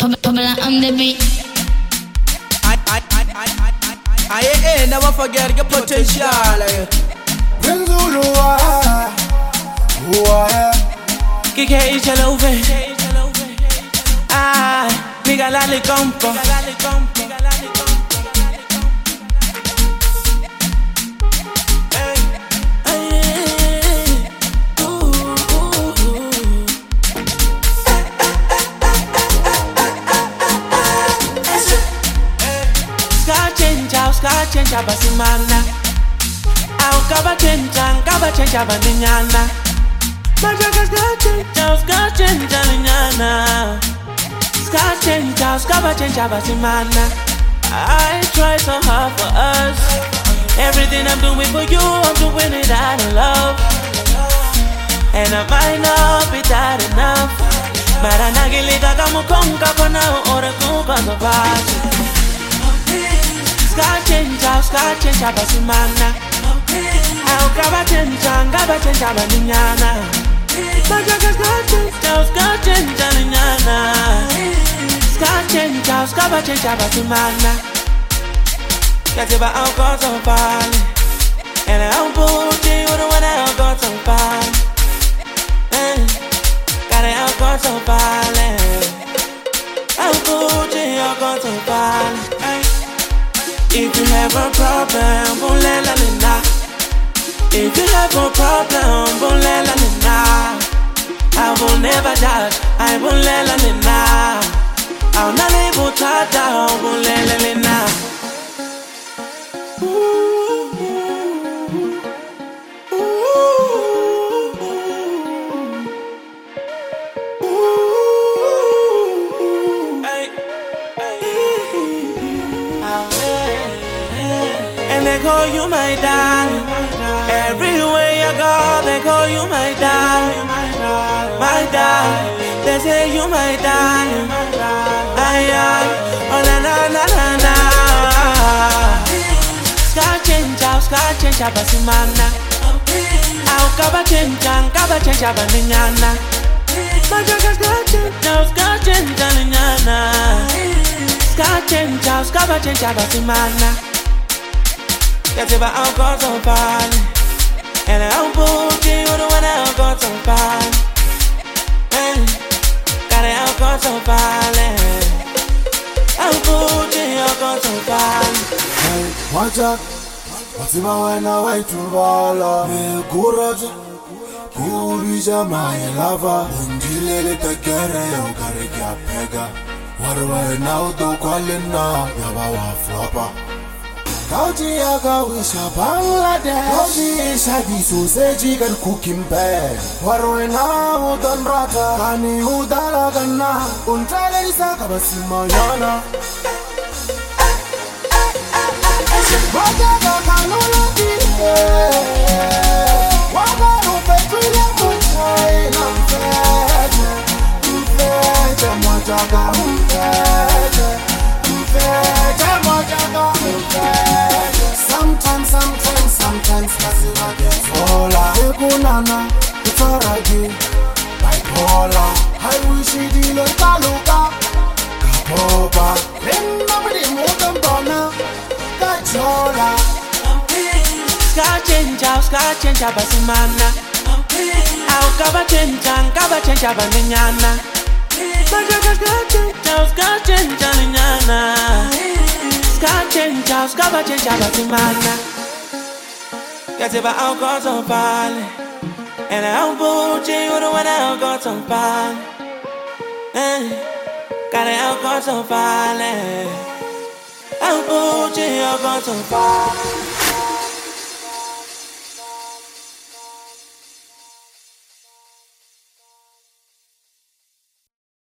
Pamela on the beat. I never forget your potential. Kike Ichelove. Nigga lali compo. Ska change abasimana. Au kaba change abaninyana. Majaga ska change aninyana. Ska change abasimana. I try so hard for us. Everything I'm doing for you, I'm doing it out of love. And I might not be that enough. Maranagilika kamukonga kona ore kuka zabaji. Ska change abasimana. Au kaba change abaninyana. Majaga ska change aninyana. Ska change abasimana. Yatiba au koto pali. And I don't put you the one I got so pali. Got it out koto pali. I'll put you koto pali. If you have a problem, bolela lena. If you have a problem, bolela lena. I will never judge, I bolela lena. I'll not leave utada, bolela lena. They call you my darling. Everywhere you go, they call you my darling. My darling, they say you my darling. Oh na na na na na. Ska change abasimana. Au kaba change abaninyana. Majaga ska change aninyana. Ska change abasimana. Yatiba au koto pali. And I don't put you the one I got so pali. Got it au koto pali. I'll put you koto pali. Hey, watch out. Watima wena waitubala. Me kuraja. Kurija my lava. Undilele tekere yo kare kya pega. Warwa na uto kwalina. Yaba wa flopper. Kauji aga wisha Bangladesh. Kauji isha di sausage kan cooking bag. Warwena udan rata kani udala ganna. Untale isa kabasima yana. Wajaga kanula dile. Waga rupe tuile kuchai na mfete. Mfete mwajaga mfete. Mfete mwajaga mfete. Sometimes Kasima gets Ola Ekunana, Utaragi Bipolar I wish it didn't Kaluka Kapoba Then nobody more than Bona Kachola Ska change abasimana. Au kaba change abaninyana. Majaga ska change aninyana. Ska change abasimana. Yatiba au koto pali. And I don't put you the one I got so pali. Got it out koto pali. I'll put you koto pali.